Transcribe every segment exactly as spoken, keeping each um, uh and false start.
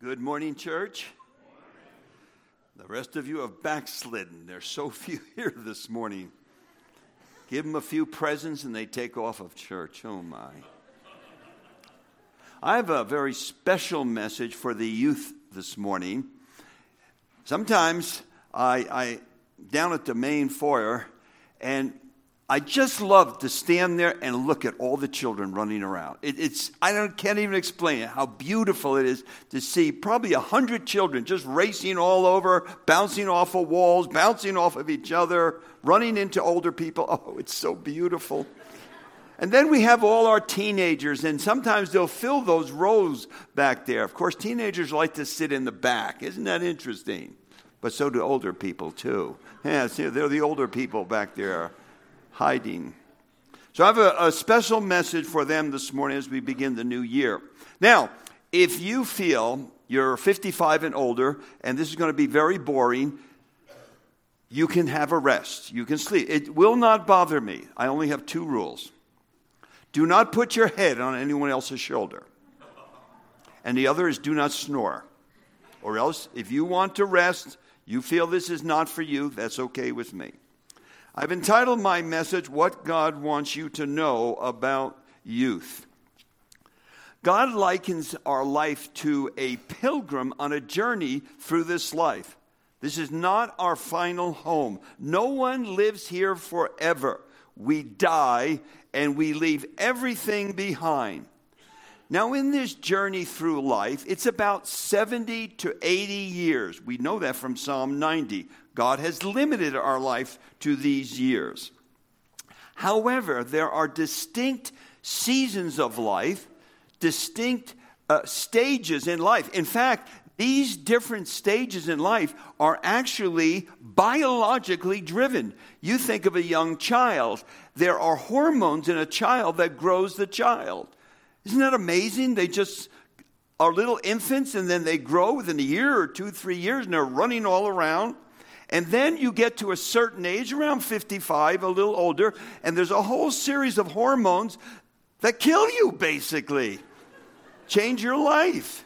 Good morning, church. The rest of you have backslidden. There's so few here this morning. Give them a few presents and they take off of church. Oh, my. I have a very special message for the youth this morning. Sometimes I, I down at the main foyer, and I just love to stand there and look at all the children running around. It, it's I don't, can't even explain it, how beautiful it is to see probably a hundred children just racing all over, bouncing off of walls, bouncing off of each other, running into older people. Oh, it's so beautiful. And then we have all our teenagers, and sometimes they'll fill those rows back there. Of course, teenagers like to sit in the back. Isn't that interesting? But so do older people, too. Yeah, see, they're the older people back there hiding. So I have a, a special message for them this morning as we begin the new year. Now, if you feel you're fifty-five and older, and this is going to be very boring, you can have a rest. You can sleep. It will not bother me. I only have two rules. Do not put your head on anyone else's shoulder. And the other is do not snore. Or else, if you want to rest, you feel this is not for you, that's okay with me. I've entitled my message, What God Wants You to Know About Youth. God likens our life to a pilgrim on a journey through this life. This is not our final home. No one lives here forever. We die and we leave everything behind. Now, in this journey through life, it's about seventy to eighty years. We know that from Psalm ninety. God has limited our life to these years. However, there are distinct seasons of life, distinct uh, stages in life. In fact, these different stages in life are actually biologically driven. You think of a young child. There are hormones in a child that grows the child. Isn't that amazing? They just are little infants, and then they grow within a year or two, three years, and they're running all around. And then you get to a certain age, around fifty-five, a little older, and there's a whole series of hormones that kill you, basically. Change your life.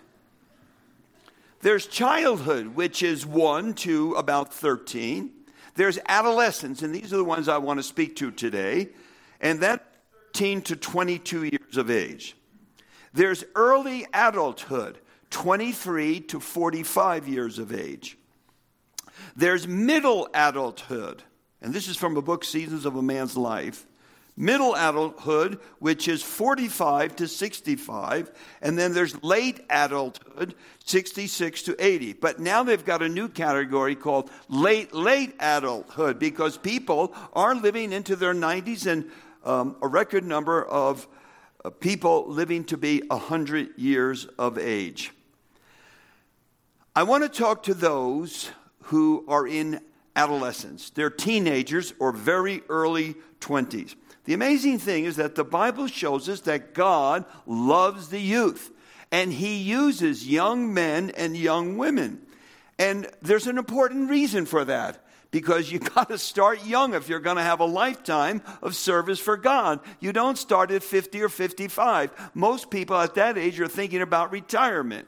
There's childhood, which is one to about thirteen. There's adolescence, and these are the ones I want to speak to today. And that's thirteen to twenty-two years of age. There's early adulthood, twenty-three to forty-five years of age. There's middle adulthood, and this is from a book, Seasons of a Man's Life. Middle adulthood, which is forty-five to sixty-five, and then there's late adulthood, sixty-six to eighty. But now they've got a new category called late, late adulthood, because people are living into their nineties, and um, a record number of uh, people living to be one hundred years of age. I want to talk to those who are in adolescence. They're teenagers or very early twenties. The amazing thing is that the Bible shows us that God loves the youth, and he uses young men and young women. And there's an important reason for that, because you got to start young if you're going to have a lifetime of service for God. You don't start at fifty or fifty-five. Most people at that age are thinking about retirement.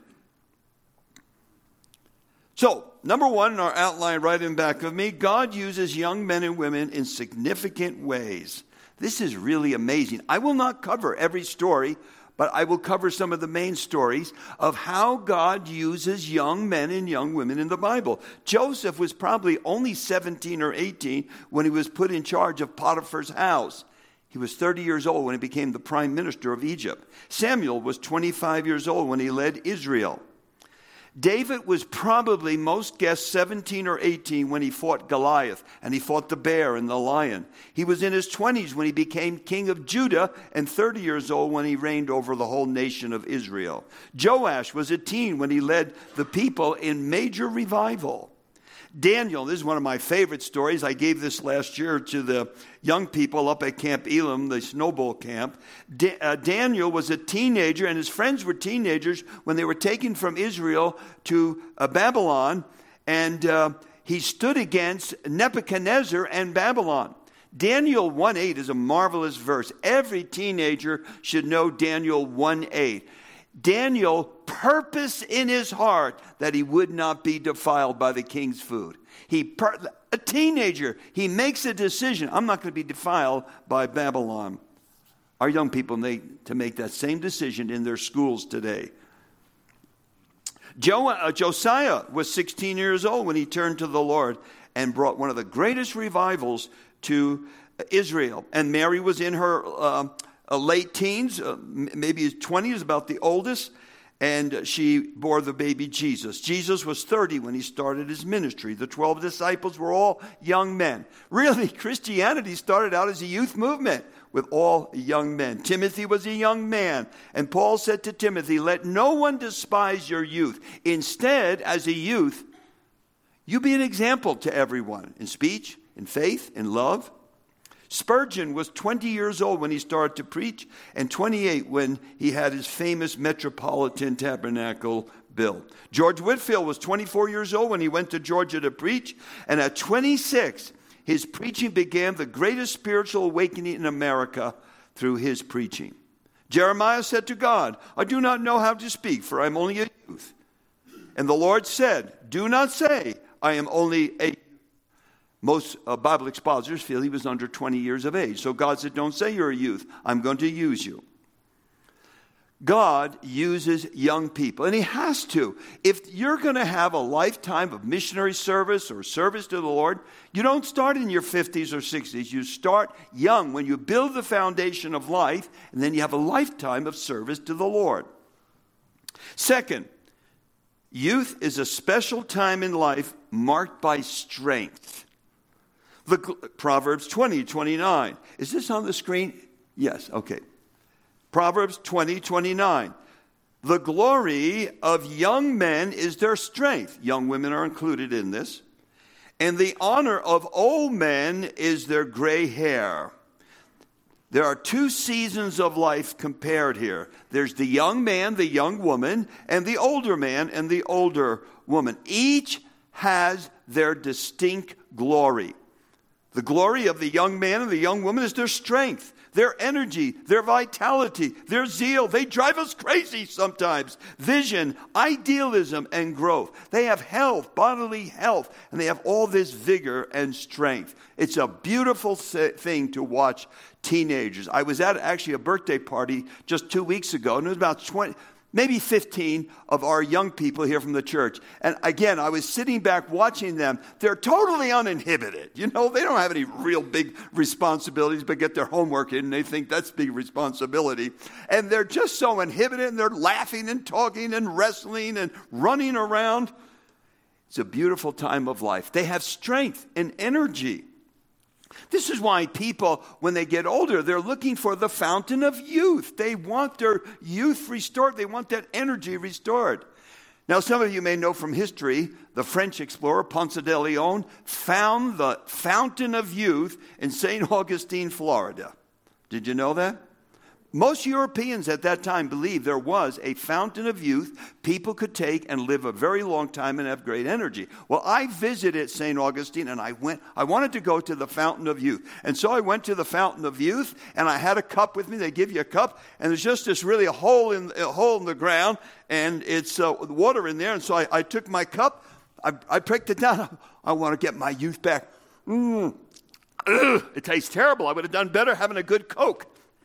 So, number one in our outline right in back of me, God uses young men and women in significant ways. This is really amazing. I will not cover every story, but I will cover some of the main stories of how God uses young men and young women in the Bible. Joseph was probably only seventeen or eighteen when he was put in charge of Potiphar's house. He was thirty years old when he became the prime minister of Egypt. Samuel was twenty-five years old when he led Israel. David was probably, most guess, seventeen or eighteen when he fought Goliath, and he fought the bear and the lion. He was in his twenties when he became king of Judah, and thirty years old when he reigned over the whole nation of Israel. Joash was a teen when he led the people in major revival. Daniel, this is one of my favorite stories. I gave this last year to the young people up at Camp Elam, the snowball camp. Da- uh, Daniel was a teenager, and his friends were teenagers when they were taken from Israel to uh, Babylon, and uh, he stood against Nebuchadnezzar and Babylon. Daniel one eight is a marvelous verse. Every teenager should know Daniel one eight. Daniel purposed in his heart that he would not be defiled by the king's food. He, per- a teenager, he makes a decision. I'm not going to be defiled by Babylon. Our young people need to make that same decision in their schools today. Jo- uh, Josiah was sixteen years old when he turned to the Lord and brought one of the greatest revivals to Israel. And Mary was in her uh, uh, late teens, uh, maybe twenties, about the oldest, and she bore the baby Jesus. Jesus was thirty when he started his ministry. The twelve disciples were all young men. Really, Christianity started out as a youth movement with all young men. Timothy was a young man, and Paul said to Timothy, let no one despise your youth. Instead, as a youth, you be an example to everyone in speech, in faith, in love. Spurgeon was twenty years old when he started to preach, and twenty-eight when he had his famous Metropolitan Tabernacle built. George Whitefield was twenty-four years old when he went to Georgia to preach, and at twenty-six, his preaching began the greatest spiritual awakening in America through his preaching. Jeremiah said to God, I do not know how to speak, for I am only a youth. And the Lord said, do not say, I am only a youth. Most uh, Bible expositors feel he was under twenty years of age. So God said, don't say you're a youth. I'm going to use you. God uses young people, and he has to. If you're going to have a lifetime of missionary service or service to the Lord, you don't start in your fifties or sixties. You start young when you build the foundation of life, and then you have a lifetime of service to the Lord. Second, youth is a special time in life marked by strength. The Proverbs twenty, twenty-nine. Is this on the screen? Yes, okay. Proverbs twenty, twenty-nine. The glory of young men is their strength. Young women are included in this. And the honor of old men is their gray hair. There are two seasons of life compared here. There's the young man, the young woman, and the older man and the older woman. Each has their distinct glory. The glory of the young man and the young woman is their strength, their energy, their vitality, their zeal. They drive us crazy sometimes. Vision, idealism, and growth. They have health, bodily health, and they have all this vigor and strength. It's a beautiful thing to watch teenagers. I was at actually a birthday party just two weeks ago, and it was about twenty, maybe fifteen of our young people here from the church. And again, I was sitting back watching them. They're totally uninhibited. You know, they don't have any real big responsibilities, but get their homework in, and they think that's big responsibility. And they're just so inhibited, and they're laughing and talking and wrestling and running around. It's a beautiful time of life. They have strength and energy. This is why people, when they get older, they're looking for the fountain of youth. They want their youth restored. They want that energy restored. Now, some of you may know from history, the French explorer Ponce de Leon found the fountain of youth in Saint Augustine, Florida. Did you know that? Most Europeans at that time believed there was a fountain of youth people could take and live a very long time and have great energy. Well, I visited Saint Augustine, and I went. I wanted to go to the fountain of youth. And so I went to the fountain of youth, and I had a cup with me. They give you a cup, and there's just this really a hole in, a hole in the ground, and it's uh, water in there. And so I, I took my cup, I, I pricked it down. I want to get my youth back. Mm. Ugh, it tastes terrible. I would have done better having a good Coke.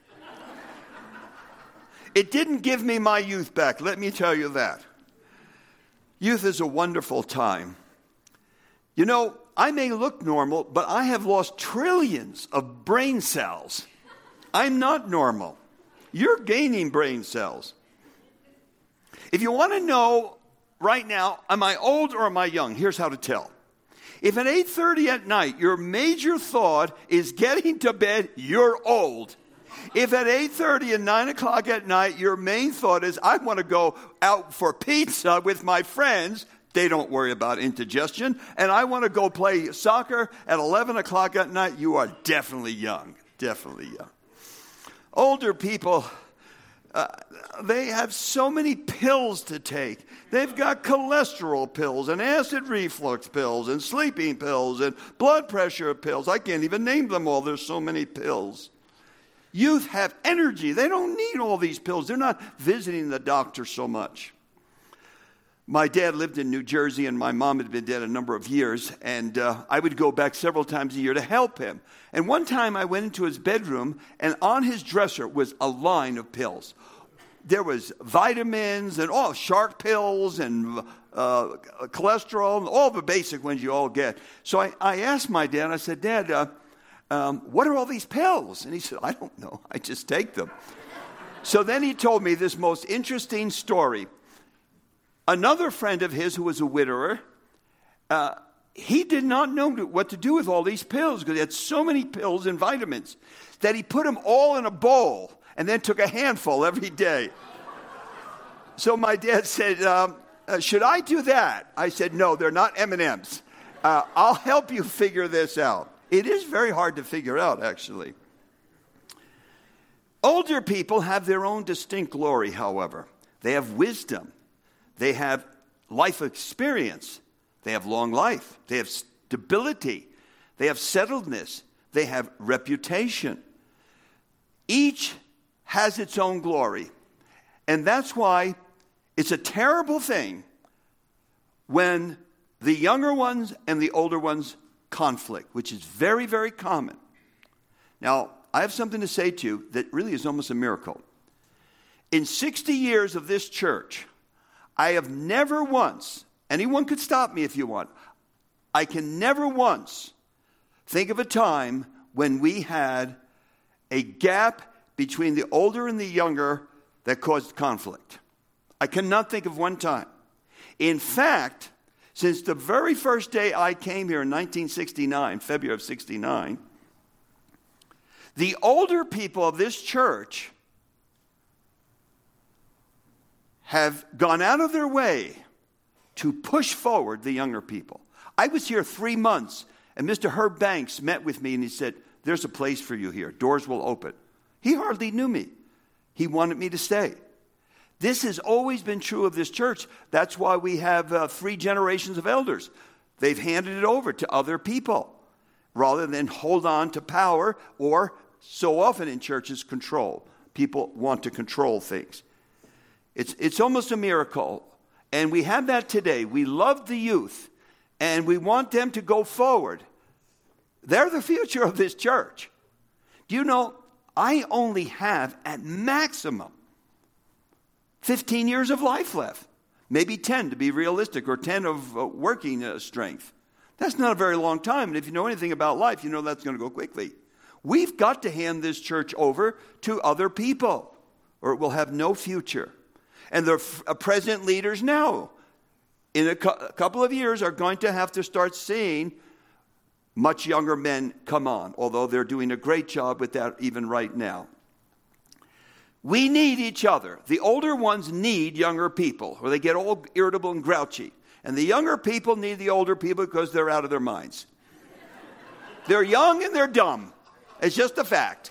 It didn't give me my youth back, let me tell you that. Youth is a wonderful time. You know, I may look normal, but I have lost trillions of brain cells. I'm not normal. You're gaining brain cells. If you want to know right now, am I old or am I young? Here's how to tell. If at eight thirty at night your major thought is getting to bed, you're old. If at eight thirty and nine o'clock at night, your main thought is, I want to go out for pizza with my friends, they don't worry about indigestion, and I want to go play soccer at eleven o'clock at night, you are definitely young, definitely young. Older people, uh, they have so many pills to take. They've got cholesterol pills and acid reflux pills and sleeping pills and blood pressure pills. I can't even name them all. There's so many pills. Youth have energy. They don't need all these pills. They're not visiting the doctor so much. My dad lived in New Jersey, and my mom had been dead a number of years, and uh, I would go back several times a year to help him. And one time I went into his bedroom, and on his dresser was a line of pills. There was vitamins and all shark pills and uh, cholesterol, and all the basic ones you all get. So I, I asked my dad, I said, Dad, uh, um, what are all these pills? And he said, I don't know. I just take them. So then he told me this most interesting story. Another friend of his who was a widower, uh, he did not know what to do with all these pills because he had so many pills and vitamins that he put them all in a bowl and then took a handful every day. So my dad said, um, uh, should I do that? I said, no, they're not M and M's. Uh, I'll help you figure this out. It is very hard to figure out, actually. Older people have their own distinct glory, however. They have wisdom. They have life experience. They have long life. They have stability. They have settledness. They have reputation. Each has its own glory. And that's why it's a terrible thing when the younger ones and the older ones conflict, which is very, very common. Now, I have something to say to you that really is almost a miracle. In sixty years of this church, I have never once, anyone could stop me if you want, I can never once think of a time when we had a gap between the older and the younger that caused conflict. I cannot think of one time. In fact, since the very first day I came here in nineteen sixty-nine, February of sixty-nine, the older people of this church have gone out of their way to push forward the younger people. I was here three months, and Mister Herb Banks met with me, and he said, there's a place for you here. Doors will open. He hardly knew me. He wanted me to stay. This has always been true of this church. That's why we have uh, three generations of elders. They've handed it over to other people rather than hold on to power or, so often in churches, control. People want to control things. It's, it's almost a miracle. And we have that today. We love the youth, and we want them to go forward. They're the future of this church. Do you know, I only have, at maximum, fifteen years of life left. Maybe ten to be realistic, or ten of uh, working uh, strength. That's not a very long time. And if you know anything about life, you know that's going to go quickly. We've got to hand this church over to other people, or it will have no future. And the uh, present leaders now, in a, cu- a couple of years, are going to have to start seeing much younger men come on, although they're doing a great job with that even right now. We need each other. The older ones need younger people, or they get all irritable and grouchy. And the younger people need the older people because they're out of their minds. They're young and they're dumb. It's just a fact.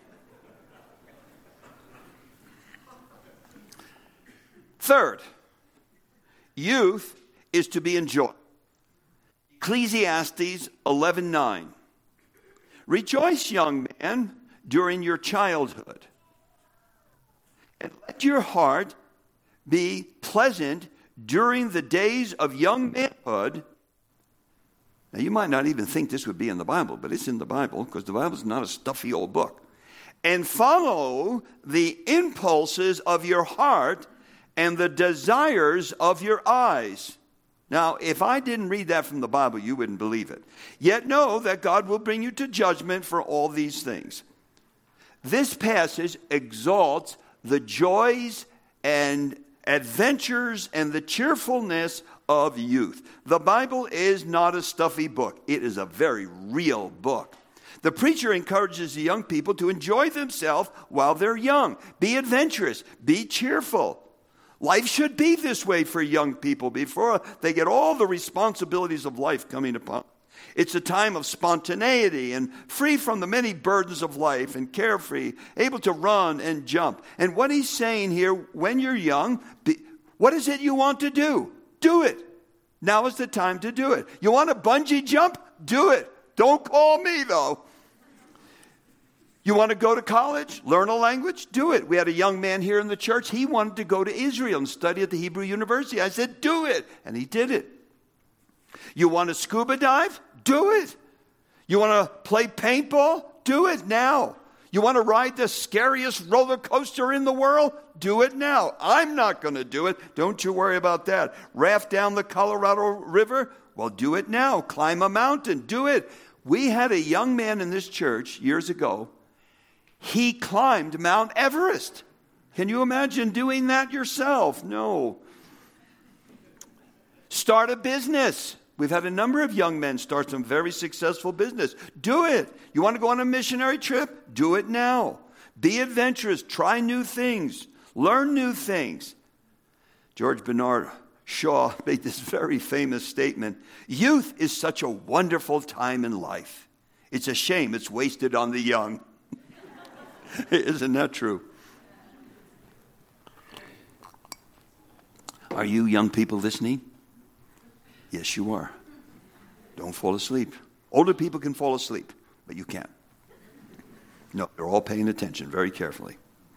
Third, youth is to be enjoyed. Ecclesiastes eleven nine. Rejoice, young man, during your childhood, and let your heart be pleasant during the days of young manhood. Now, you might not even think this would be in the Bible, but it's in the Bible because the Bible is not a stuffy old book. And follow the impulses of your heart and the desires of your eyes. Now, if I didn't read that from the Bible, you wouldn't believe it. Yet know that God will bring you to judgment for all these things. This passage exalts the joys and adventures and the cheerfulness of youth. The Bible is not a stuffy book. It is a very real book. The preacher encourages the young people to enjoy themselves while they're young. Be adventurous. Be cheerful. Life should be this way for young people before they get all the responsibilities of life coming upon. It's a time of spontaneity and free from the many burdens of life and carefree, able to run and jump. And what he's saying here, when you're young, be, what is it you want to do? Do it. Now is the time to do it. You want to bungee jump? Do it. Don't call me, though. You want to go to college, learn a language? Do it. We had a young man here in the church. He wanted to go to Israel and study at the Hebrew University. I said, do it. And he did it. You want to scuba dive? Do it. You want to play paintball? Do it now. You want to ride the scariest roller coaster in the world? Do it now. I'm not going to do it. Don't you worry about that. Raft down the Colorado River? Well, do it now. Climb a mountain? Do it. We had a young man in this church years ago. He climbed Mount Everest. Can you imagine doing that yourself? No. Start a business. We've had a number of young men start some very successful business. Do it. You want to go on a missionary trip? Do it now. Be adventurous. Try new things. Learn new things. George Bernard Shaw made this very famous statement. Youth is such a wonderful time in life. It's a shame it's wasted on the young. Isn't that true? Are you young people listening? Yes, you are. Don't fall asleep. Older people can fall asleep, but you can't. No, they're all paying attention very carefully.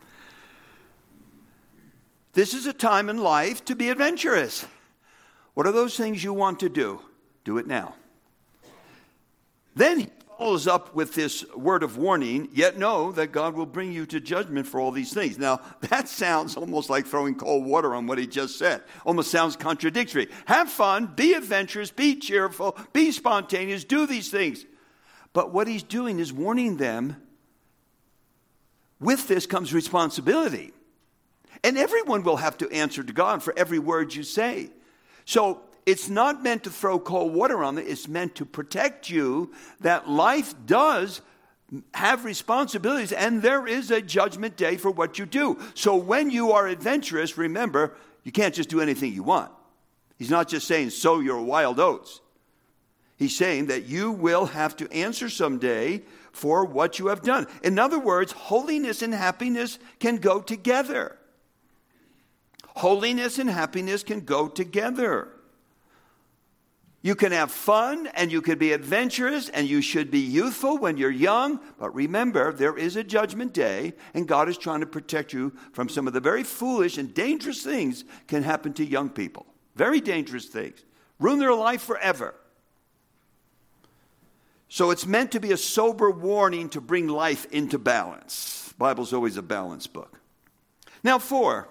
This is a time in life to be adventurous. What are those things you want to do? Do it now. Then he follows up with this word of warning, yet know that God will bring you to judgment for all these things. Now, that sounds almost like throwing cold water on what he just said. Almost sounds contradictory. Have fun, be adventurous, be cheerful, be spontaneous, do these things. But what he's doing is warning them, with this comes responsibility. And everyone will have to answer to God for every word you say. So it's not meant to throw cold water on it. It's meant to protect you that life does have responsibilities and there is a judgment day for what you do. So when you are adventurous, remember, you can't just do anything you want. He's not just saying sow your wild oats. He's saying that you will have to answer someday for what you have done. In other words, holiness and happiness can go together. Holiness and happiness can go together. You can have fun and you can be adventurous and you should be youthful when you're young. But remember, there is a judgment day and God is trying to protect you from some of the very foolish and dangerous things can happen to young people. Very dangerous things. Ruin their life forever. So it's meant to be a sober warning to bring life into balance. The Bible's always a balance book. Now, four.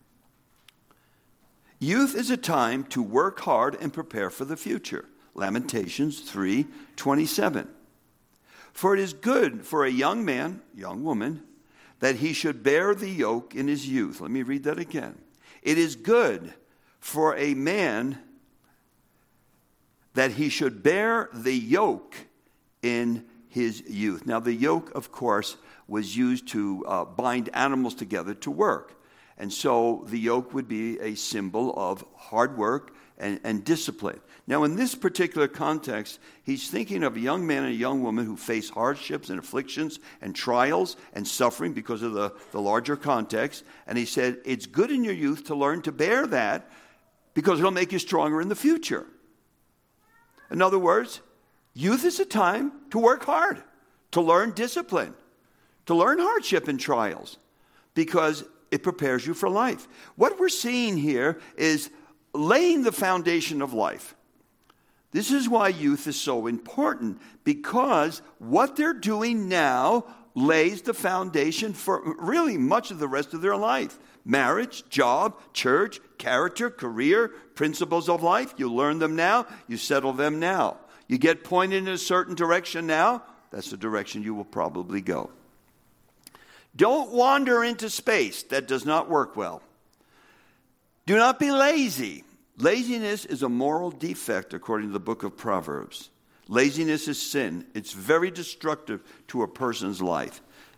Youth is a time to work hard and prepare for the future. Lamentations three twenty-seven. For it is good for a young man, young woman, that he should bear the yoke in his youth. Let me read that again. It is good for a man that he should bear the yoke in his youth. Now, the yoke, of course, was used to uh, bind animals together to work. And so the yoke would be a symbol of hard work and, and discipline. Now, in this particular context, he's thinking of a young man and a young woman who face hardships and afflictions and trials and suffering because of the, the larger context. And he said, it's good in your youth to learn to bear that because it'll make you stronger in the future. In other words, youth is a time to work hard, to learn discipline, to learn hardship and trials, because it prepares you for life. What we're seeing here is laying the foundation of life. This is why youth is so important, because what they're doing now lays the foundation for really much of the rest of their life. Marriage, job, church, character, career, principles of life. You learn them now, you settle them now. You get pointed in a certain direction now, that's the direction you will probably go. Don't wander into space. That does not work well. Do not be lazy. Laziness is a moral defect according to the book of Proverbs. Laziness is sin. It's very destructive to a person's life.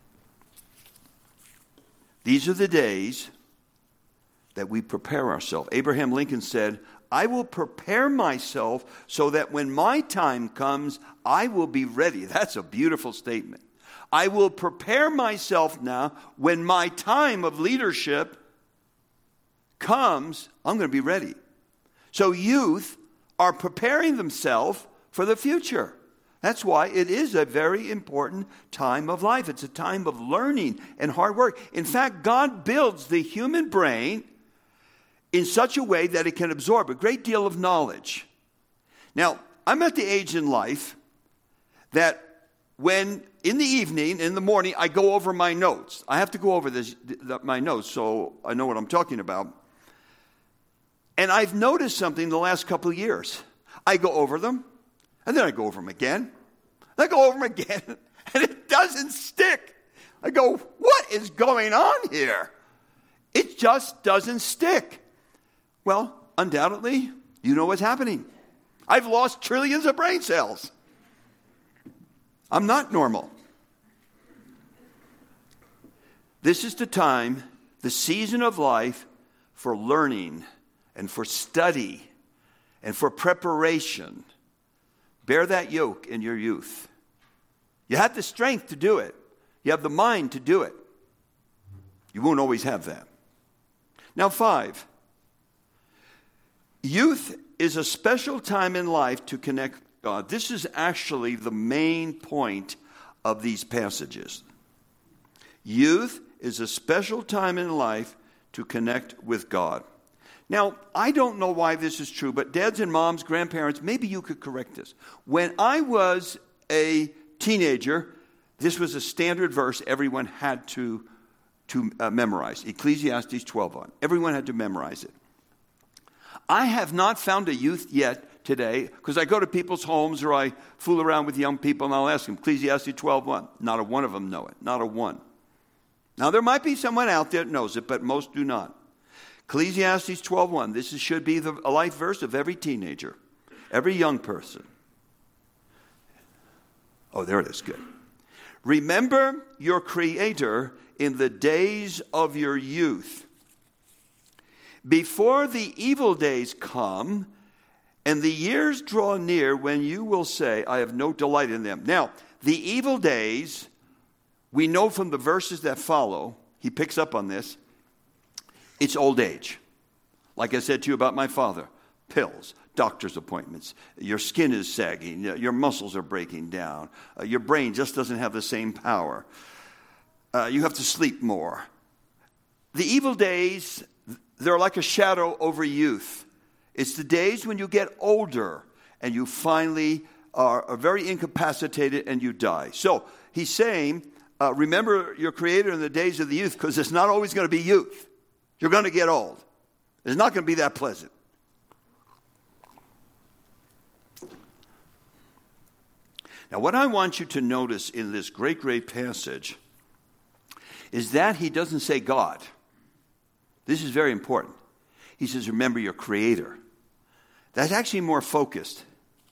These are the days that we prepare ourselves. Abraham Lincoln said, I will prepare myself so that when my time comes, I will be ready. That's a beautiful statement. I will prepare myself now. When my time of leadership comes, I'm going to be ready. So youth are preparing themselves for the future. That's why it is a very important time of life. It's a time of learning and hard work. In fact, God builds the human brain in such a way that it can absorb a great deal of knowledge. Now, I'm at the age in life that when in the evening, in the morning, I go over my notes. I have to go over this, my notes so I know what I'm talking about. And I've noticed something the last couple of years. I go over them, and then I go over them again. I go over them again, and it doesn't stick. I go, what is going on here? It just doesn't stick. Well, undoubtedly, you know what's happening. I've lost trillions of brain cells. I'm not normal. This is the time, the season of life for learning and for study and for preparation. Bear that yoke in your youth. You have the strength to do it. You have the mind to do it. You won't always have that. Now, five. Youth is a special time in life to connect with God. This is actually the main point of these passages. Youth is a special time in life to connect with God. Now, I don't know why this is true, but dads and moms, grandparents, maybe you could correct this. When I was a teenager, this was a standard verse everyone had to, to uh, memorize. Ecclesiastes twelve one. Everyone had to memorize it. I have not found a youth yet today, because I go to people's homes or I fool around with young people and I'll ask them, Ecclesiastes twelve one. Not a one of them know it. Not a one. Now, there might be someone out there that knows it, but most do not. Ecclesiastes twelve one. This is, should be the, a life verse of every teenager, every young person. Oh, there it is. Good. Remember your Creator in the days of your youth, before the evil days come and the years draw near when you will say, I have no delight in them. Now, the evil days, we know from the verses that follow, he picks up on this, it's old age. Like I said to you about my father, pills, doctor's appointments, your skin is sagging, your muscles are breaking down, uh, your brain just doesn't have the same power. Uh, you have to sleep more. The evil days, they're like a shadow over youth. It's the days when you get older and you finally are, are very incapacitated and you die. So he's saying, uh, remember your Creator in the days of the youth, because it's not always going to be youth. You're going to get old. It's not going to be that pleasant. Now, what I want you to notice in this great, great passage is that he doesn't say God. This is very important. He says, remember your Creator. That's actually more focused.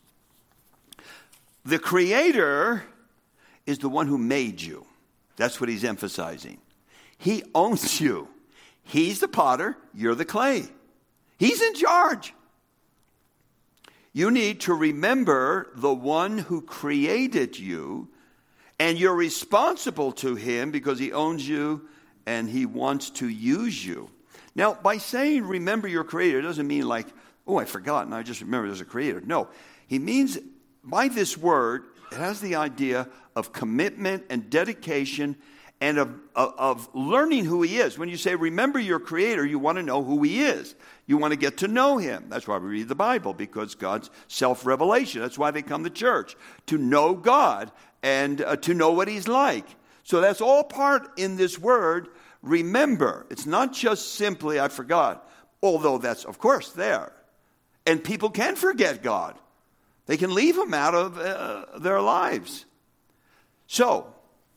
The Creator is the one who made you. That's what he's emphasizing. He owns you. He's the potter, you're the clay. He's in charge. You need to remember the one who created you, and you're responsible to him because he owns you and he wants to use you. Now, by saying remember your Creator, it doesn't mean like, oh, I forgot and I just remember there's a Creator. No, he means by this word, it has the idea of commitment and dedication and of, of, of learning who he is. When you say remember your Creator, you want to know who he is. You want to get to know him. That's why we read the Bible, because God's self-revelation. That's why they come to church, to know God and uh, to know what he's like. So that's all part in this word, remember. It's not just simply, I forgot, although that's, of course, there. And people can forget God. They can leave him out of uh, their lives. So,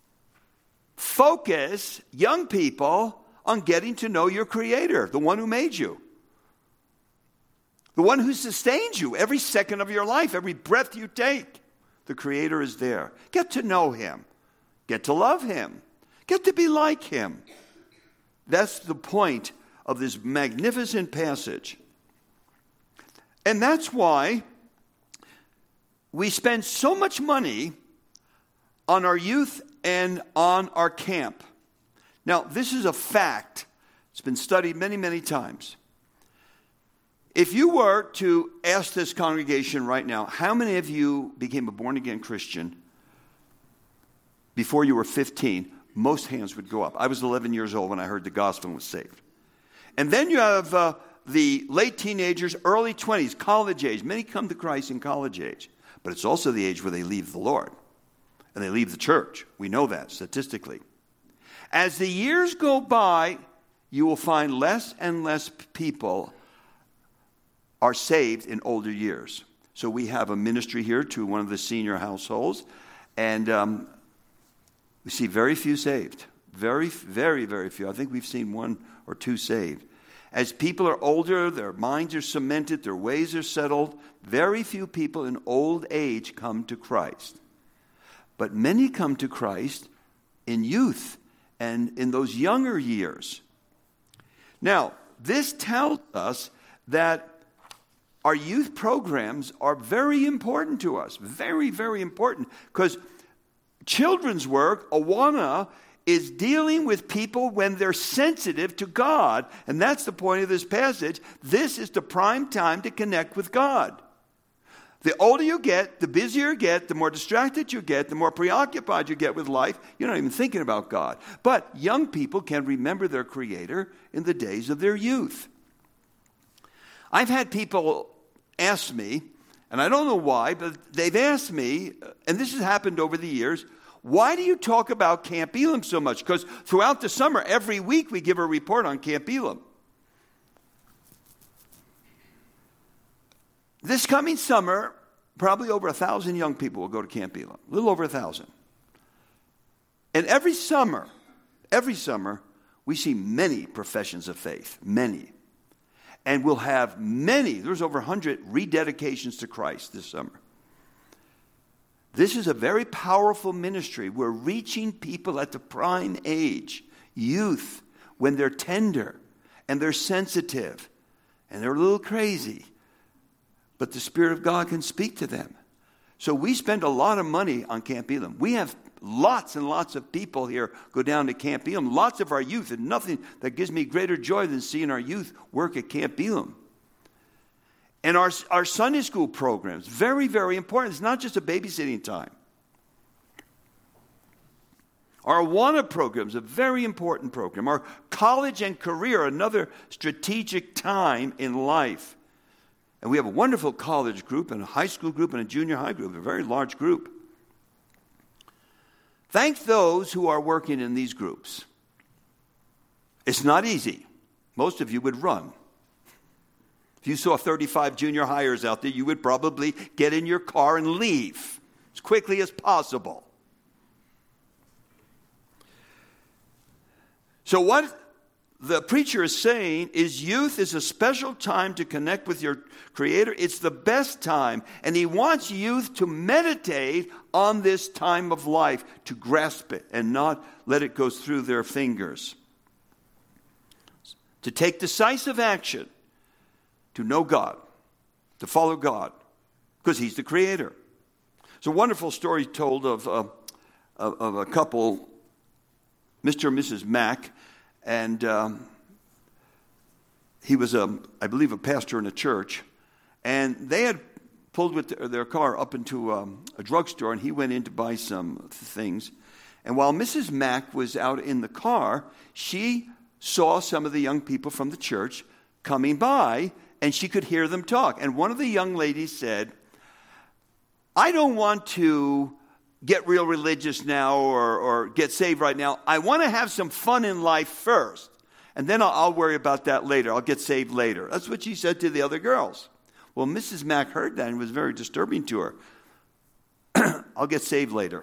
focus, young people, on getting to know your Creator, the one who made you. The one who sustains you every second of your life, every breath you take. The Creator is there. Get to know him. Get to love him. Get to be like him. That's the point of this magnificent passage. And that's why we spend so much money on our youth and on our camp. Now, this is a fact. It's been studied many, many times. if you were to ask this congregation right now, how many of you became a born-again Christian before you were fifteen, most hands would go up. I was eleven years old when I heard the gospel and was saved. And then you have uh, the late teenagers, early twenties, college age. Many come to Christ in college age. But it's also the age where they leave the Lord. And they leave the church. We know that statistically. As the years go by, you will find less and less people are saved in older years. So we have a ministry here to one of the senior households. And um, we see very few saved. Very, very, very few. I think we've seen one or two saved. As people are older, their minds are cemented, their ways are settled, very few people in old age come to Christ. But many come to Christ in youth and in those younger years. Now, this tells us that our youth programs are very important to us. Very, very important. Because children's work, Awana, is dealing with people when they're sensitive to God. And that's the point of this passage. This is the prime time to connect with God. The older you get, the busier you get, the more distracted you get, the more preoccupied you get with life. You're not even thinking about God. But young people can remember their Creator in the days of their youth. I've had people ask me, and I don't know why, but they've asked me, and this has happened over the years, why do you talk about Camp Elam so much? Because throughout the summer, every week we give a report on Camp Elam. This coming summer, probably over a thousand young people will go to Camp Elam. A little over a thousand. And every summer, every summer, we see many professions of faith. Many. And we'll have many, there's over one hundred rededications to Christ this summer. This is a very powerful ministry. We're reaching people at the prime age, youth, when they're tender and they're sensitive and they're a little crazy. But the Spirit of God can speak to them. So we spend a lot of money on Camp Elam. We have lots and lots of people here go down to Camp Elam. Lots of our youth, and nothing that gives me greater joy than seeing our youth work at Camp Elam. And our, our Sunday school programs, very, very important. It's not just a babysitting time. Our Awana program is a very important program. Our college and career, another strategic time in life. And we have a wonderful college group and a high school group and a junior high group, a very large group. Thank those who are working in these groups. It's not easy. Most of you would run. If you saw thirty-five junior hires out there, you would probably get in your car and leave as quickly as possible. So what the preacher is saying is youth is a special time to connect with your Creator. It's the best time. And he wants youth to meditate on this time of life, to grasp it and not let it go through their fingers. To take decisive action, to know God, to follow God, because he's the Creator. It's a wonderful story told of, uh, of, of a couple, Mister and Missus Mack. And um, he was, a, I believe, a pastor in a church. And they had pulled with their, their car up into um, a drugstore, and he went in to buy some things. And while Missus Mack was out in the car, she saw some of the young people from the church coming by, and she could hear them talk. And one of the young ladies said, I don't want to get real religious now or, or get saved right now. I want to have some fun in life first. And then I'll, I'll worry about that later. I'll get saved later. That's what she said to the other girls. Well, Missus Mack heard that and it was very disturbing to her. I'll get saved later.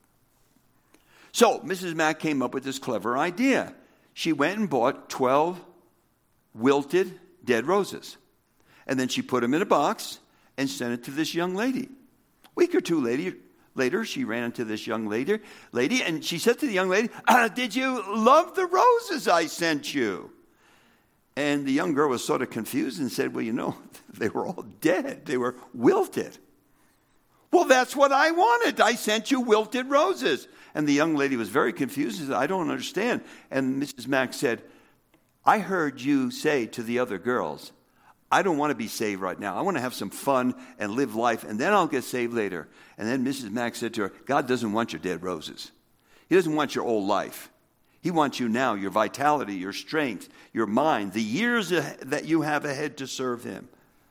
So Missus Mack came up with this clever idea. She went and bought twelve wilted dead roses. And then she put them in a box and sent it to this young lady. A week or two later, Later, she ran into this young lady, lady, and she said to the young lady, uh, did you love the roses I sent you? And the young girl was sort of confused and said, well, you know, they were all dead. They were wilted. Well, that's what I wanted. I sent you wilted roses. And the young lady was very confused and said, I don't understand. And Missus Mack said, I heard you say to the other girls, I don't want to be saved right now. I want to have some fun and live life, and then I'll get saved later. And then Missus Mack said to her, God doesn't want your dead roses. He doesn't want your old life. He wants you now, your vitality, your strength, your mind, the years that you have ahead to serve him.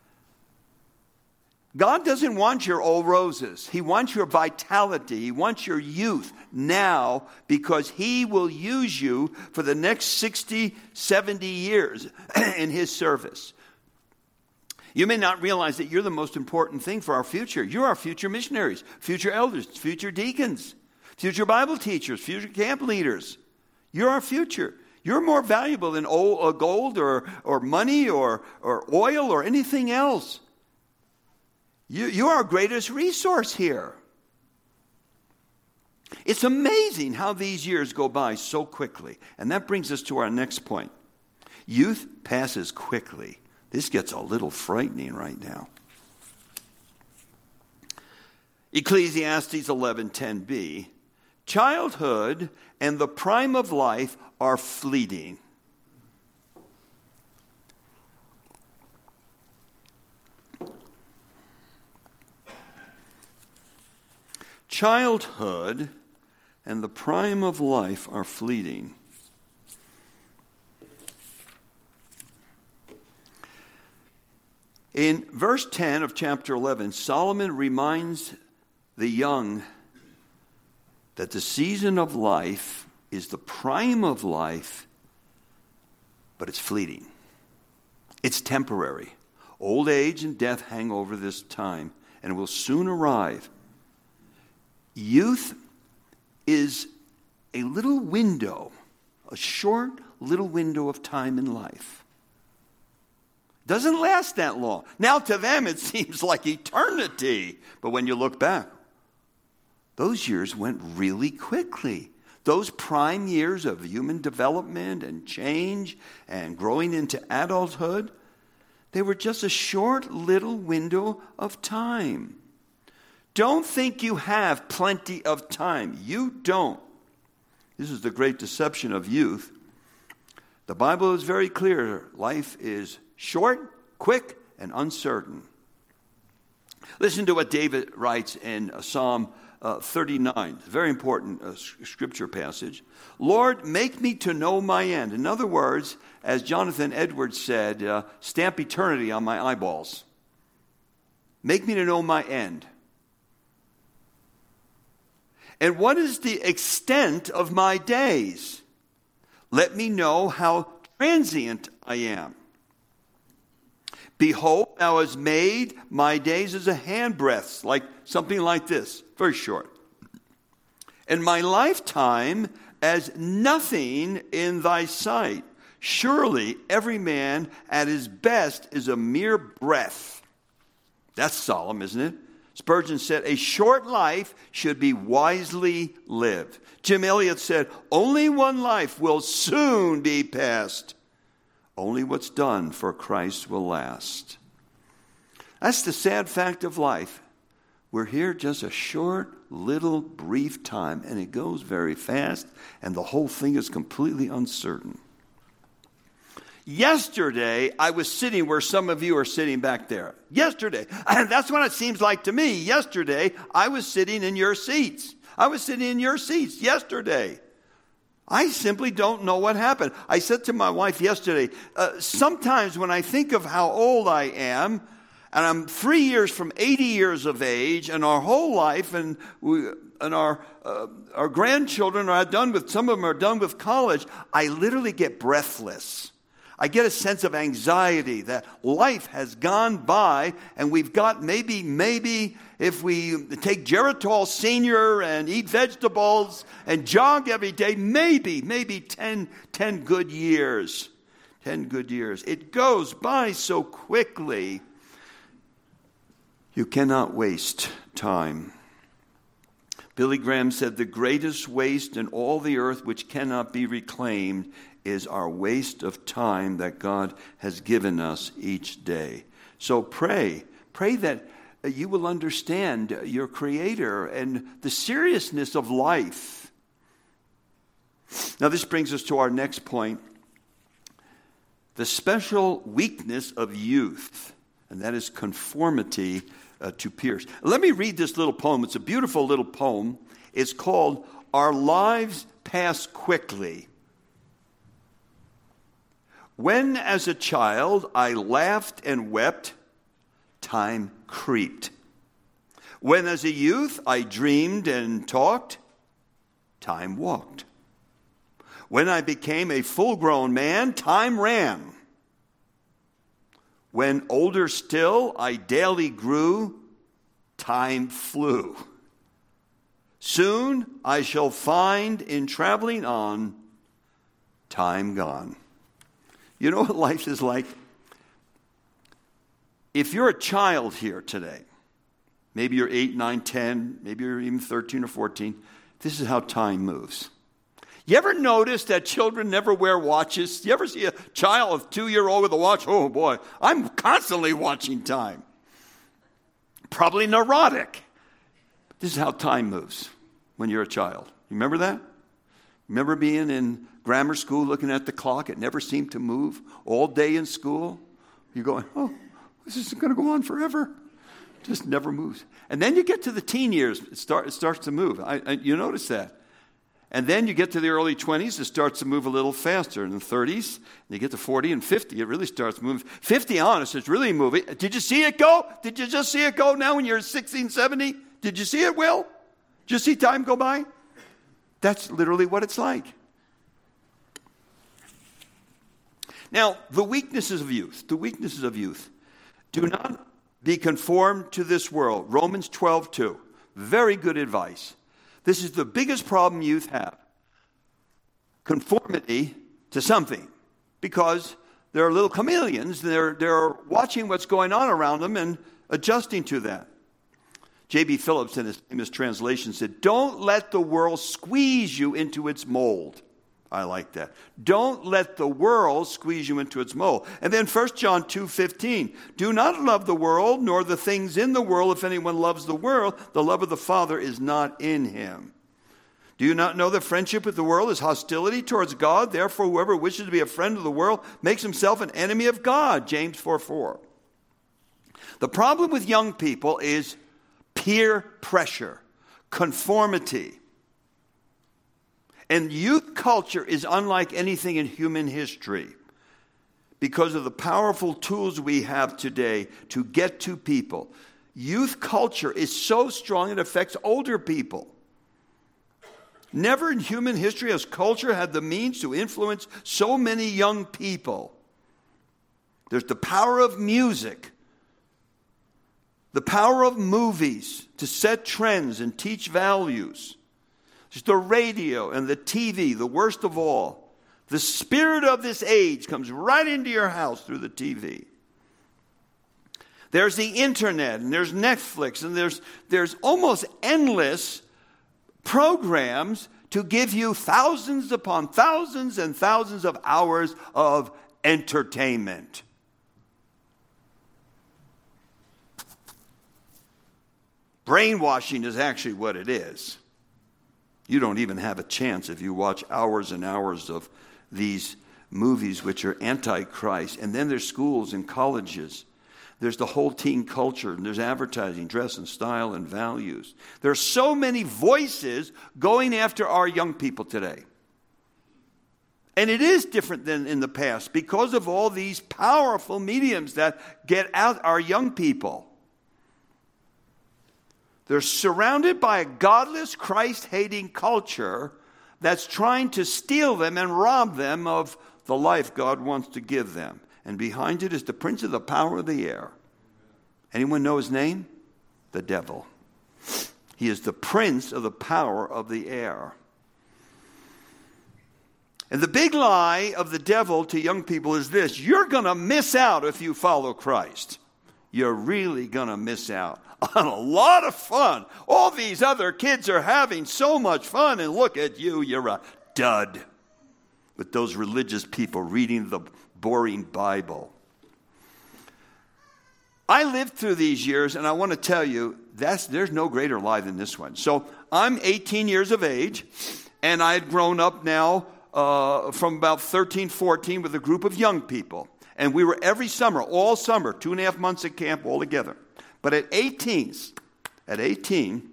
God doesn't want your old roses. He wants your vitality. He wants your youth now, because he will use you for the next sixty, seventy years in his service. You may not realize that you're the most important thing for our future. You're our future missionaries, future elders, future deacons, future Bible teachers, future camp leaders. You're our future. You're more valuable than old, uh, gold or, or money or, or oil or anything else. You, you're our greatest resource here. It's amazing how these years go by so quickly. And that brings us to our next point. Youth passes quickly. This gets a little frightening right now. Ecclesiastes eleven ten b. Childhood and the prime of life are fleeting. Childhood and the prime of life are fleeting. In verse ten of chapter eleven, Solomon reminds the young that the season of life is the prime of life, but it's fleeting. It's temporary. Old age and death hang over this time, and it will soon arrive. Youth is a little window, a short little window of time in life. Doesn't last that long. Now to them it seems like eternity. But when you look back, those years went really quickly. Those prime years of human development and change and growing into adulthood, they were just a short little window of time. Don't think you have plenty of time. You don't. This is the great deception of youth. The Bible is very clear. Life is short, quick, and uncertain. Listen to what David writes in Psalm uh, thirty-nine. A very important uh, scripture passage. Lord, make me to know my end. In other words, as Jonathan Edwards said, uh, stamp eternity on my eyeballs. Make me to know my end. And what is the extent of my days? Let me know how transient I am. Behold, thou hast made my days as a handbreadth, like something like this, very short. And my lifetime as nothing in thy sight. Surely every man at his best is a mere breath. That's solemn, isn't it? Spurgeon said, a short life should be wisely lived. Jim Elliot said, only one life will soon be passed. Only what's done for Christ will last. That's the sad fact of life. We're here just a short, little, brief time, and it goes very fast, and the whole thing is completely uncertain. Yesterday, I was sitting where some of you are sitting back there. Yesterday. And that's what it seems like to me. Yesterday, I was sitting in your seats. I was sitting in your seats yesterday. I simply don't know what happened. I said to my wife yesterday, uh, sometimes when I think of how old I am, and I'm three years from eighty years of age, and our whole life, and we, and our uh, our grandchildren are done with, some of them are done with college, I literally get breathless. I get a sense of anxiety that life has gone by, and we've got maybe, maybe if we take Geritol Senior and eat vegetables and jog every day, maybe, maybe ten, ten good years. ten good years. It goes by so quickly. You cannot waste time. Billy Graham said, the greatest waste in all the earth which cannot be reclaimed is our waste of time that God has given us each day. So pray. Pray that you will understand your Creator and the seriousness of life. Now this brings us to our next point. the special weakness of youth, and that is conformity uh, to peers. Let me read this little poem. It's a beautiful little poem. It's called Our Lives Pass Quickly. When as a child I laughed and wept, time creeped. When as a youth I dreamed and talked, time walked. When I became a full-grown man, time ran. When older still I daily grew, time flew. Soon I shall find in traveling on, time gone. You know what life is like? If you're a child here today, maybe you're eight, nine, ten, maybe you're even thirteen or fourteen, this is how time moves. You ever notice that children never wear watches? You ever see a child, a two-year-old with a watch? Oh boy, I'm constantly watching time. Probably neurotic. This is how time moves when you're a child. You remember that? Remember being in grammar school looking at the clock? It never seemed to move all day in school. You're going, oh, this isn't going to go on forever. It just never moves. And then you get to the teen years, it, start, it starts to move. I, I, you notice that. And then you get to the early twenties, it starts to move a little faster. In the thirties, and you get to forty and fifty, it really starts moving. fifty, honest, it's really moving. Did you see it go? Did you just see it go now when you're sixteen, seventy? Did you see it, Will? Did you see time go by? That's literally what it's like. Now, the weaknesses of youth, the weaknesses of youth. Do not be conformed to this world. Romans twelve two. Very good advice. This is the biggest problem youth have. Conformity to something. Because they're little chameleons. They're, they're watching what's going on around them and adjusting to that. J B Phillips, in his famous translation, said, don't let the world squeeze you into its mold. I like that. Don't let the world squeeze you into its mold. And then First John two fifteen. Do not love the world, nor the things in the world. If anyone loves the world, the love of the Father is not in him. Do you not know that friendship with the world is hostility towards God? Therefore, whoever wishes to be a friend of the world makes himself an enemy of God. James four four. The problem with young people is peer pressure, conformity. And youth culture is unlike anything in human history because of the powerful tools we have today to get to people. Youth culture is so strong it affects older people. Never in human history has culture had the means to influence so many young people. There's the power of music, the power of movies to set trends and teach values. There's the radio and the T V, the worst of all. The spirit of this age comes right into your house through the T V. There's the internet, and there's Netflix, and there's, there's almost endless programs to give you thousands upon thousands and thousands of hours of entertainment. Brainwashing is actually what it is. You don't even have a chance if you watch hours and hours of these movies which are anti-Christ. And then there's schools and colleges. There's the whole teen culture. And there's advertising, dress and style and values. There are so many voices going after our young people today. And it is different than in the past because of all these powerful mediums that get out our young people. They're surrounded by a godless, Christ-hating culture that's trying to steal them and rob them of the life God wants to give them. And behind it is the prince of the power of the air. Anyone know his name? The devil. He is the prince of the power of the air. And the big lie of the devil to young people is this: you're going to miss out if you follow Christ. You're really going to miss out on a lot of fun. All these other kids are having so much fun, and look at you, you're a dud with those religious people reading the boring Bible. I lived through these years, and I want to tell you, that's, there's no greater lie than this one. So I'm eighteen years of age, and I had grown up now uh, from about thirteen, fourteen with a group of young people. And we were every summer, all summer, two and a half months at camp all together. But at eighteen, at eighteen,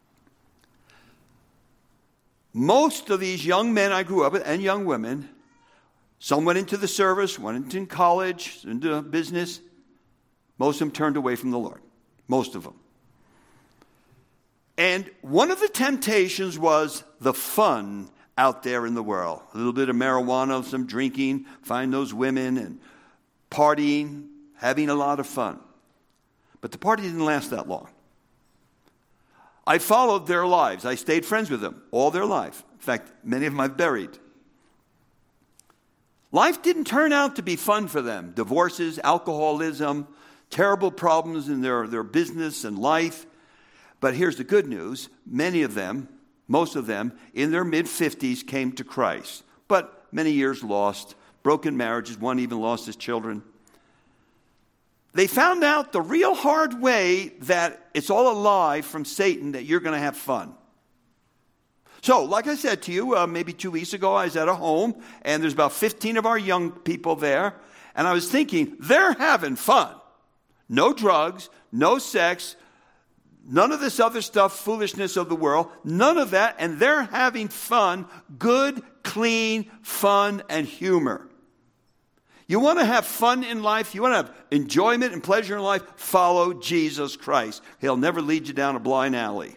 most of these young men I grew up with and young women, some went into the service, went into college, into business. Most of them turned away from the Lord. Most of them. And one of the temptations was the fun out there in the world. A little bit of marijuana, some drinking, find those women and partying, having a lot of fun. But the party didn't last that long. I followed their lives. I stayed friends with them all their life. In fact, many of them I've buried. Life didn't turn out to be fun for them. Divorces, alcoholism, terrible problems in their, their business and life. But here's the good news. Many of them, most of them, in their mid-fifties came to Christ. But many years lost, broken marriages, one even lost his children. They found out the real hard way that it's all a lie from Satan that you're going to have fun. So, like I said to you, uh, maybe two weeks ago, I was at a home, and there's about fifteen of our young people there, and I was thinking, they're having fun. No drugs, no sex, none of this other stuff, foolishness of the world, none of that, and they're having fun, good, clean fun and humor. You want to have fun in life, you want to have enjoyment and pleasure in life, follow Jesus Christ. He'll never lead you down a blind alley.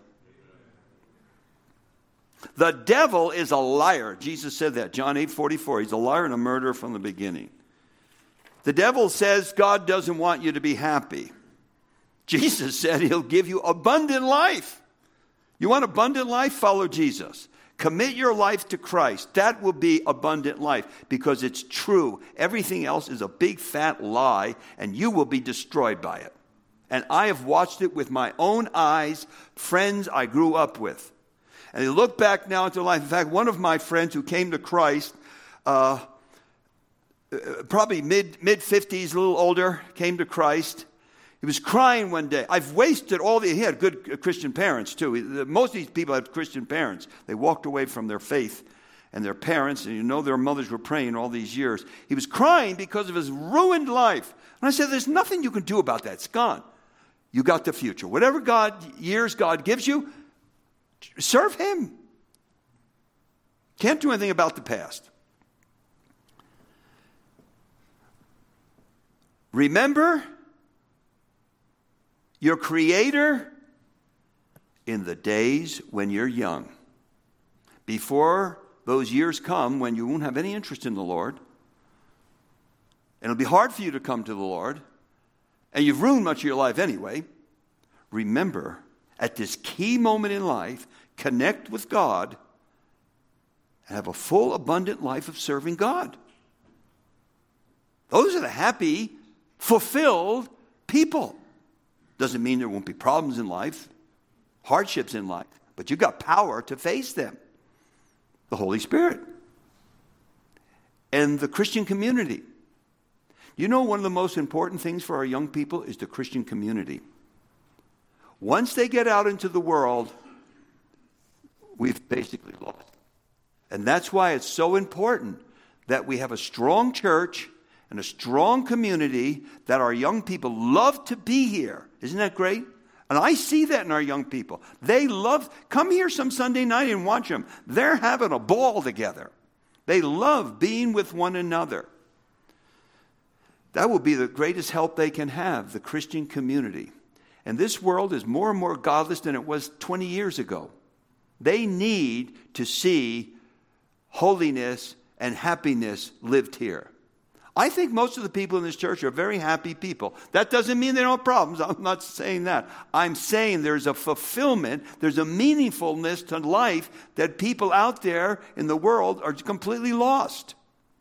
The devil is a liar. Jesus said that, John eight forty-four. He's a liar and a murderer from the beginning. The devil says God doesn't want you to be happy. Jesus said he'll give you abundant life. You want abundant life? Follow Jesus. Commit your life to Christ. That will be abundant life because it's true. Everything else is a big fat lie and you will be destroyed by it. And I have watched it with my own eyes, friends I grew up with. And they look back now into life. In fact, one of my friends who came to Christ, uh, probably mid, mid-fifties, a little older, came to Christ. He was crying one day. I've wasted all the... He had good Christian parents, too. Most of these people had Christian parents. They walked away from their faith and their parents, and you know their mothers were praying all these years. He was crying because of his ruined life. And I said, there's nothing you can do about that. It's gone. You got the future. Whatever God years God gives you, serve Him. Can't do anything about the past. Remember your Creator in the days when you're young. Before those years come when you won't have any interest in the Lord. And it'll be hard for you to come to the Lord. And you've ruined much of your life anyway. Remember, at this key moment in life, connect with God and have a full, abundant life of serving God. Those are the happy, fulfilled people. Doesn't mean there won't be problems in life, hardships in life, but you've got power to face them. The Holy Spirit. And the Christian community. You know, one of the most important things for our young people is the Christian community. Once they get out into the world, we've basically lost. And that's why it's so important that we have a strong church and a strong community, that our young people love to be here. Isn't that great? And I see that in our young people. They love, come here some Sunday night and watch them. They're having a ball together. They love being with one another. That will be the greatest help they can have, the Christian community. And this world is more and more godless than it was twenty years ago. They need to see holiness and happiness lived here. I think most of the people in this church are very happy people. That doesn't mean they don't have problems. I'm not saying that. I'm saying there's a fulfillment, there's a meaningfulness to life that people out there in the world are completely lost.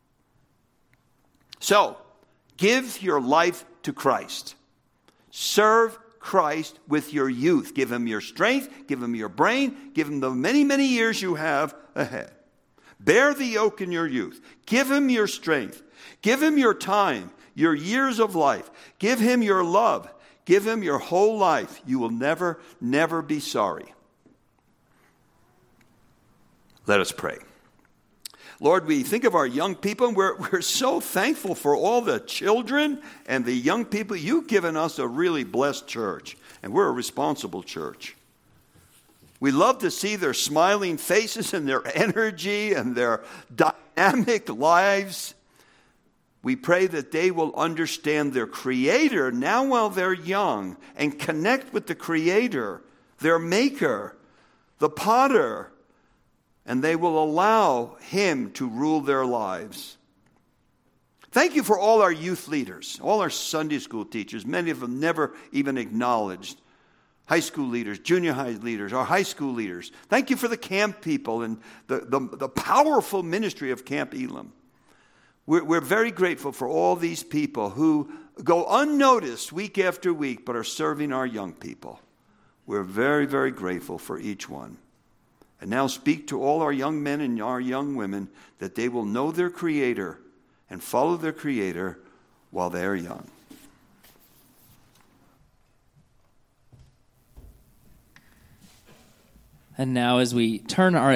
So, give your life to Christ. Serve Christ with your youth. Give Him your strength, give Him your brain, give Him the many, many years you have ahead. Bear the yoke in your youth. Give Him your strength. Give Him your time, your years of life. Give Him your love. Give Him your whole life. You will never, never be sorry. Let us pray. Lord, we think of our young people, and we're, we're so thankful for all the children and the young people. You've given us a really blessed church, and we're a responsible church. We love to see their smiling faces and their energy and their dynamic lives. We pray that they will understand their Creator now while they're young and connect with the Creator, their Maker, the Potter, and they will allow Him to rule their lives. Thank you for all our youth leaders, all our Sunday school teachers, many of them never even acknowledged. High school leaders, junior high leaders, our high school leaders. Thank you for the camp people and the, the, the powerful ministry of Camp Elam. We're, we're very grateful for all these people who go unnoticed week after week but are serving our young people. We're very, very grateful for each one. And now speak to all our young men and our young women that they will know their Creator and follow their Creator while they are young. And now as we turn our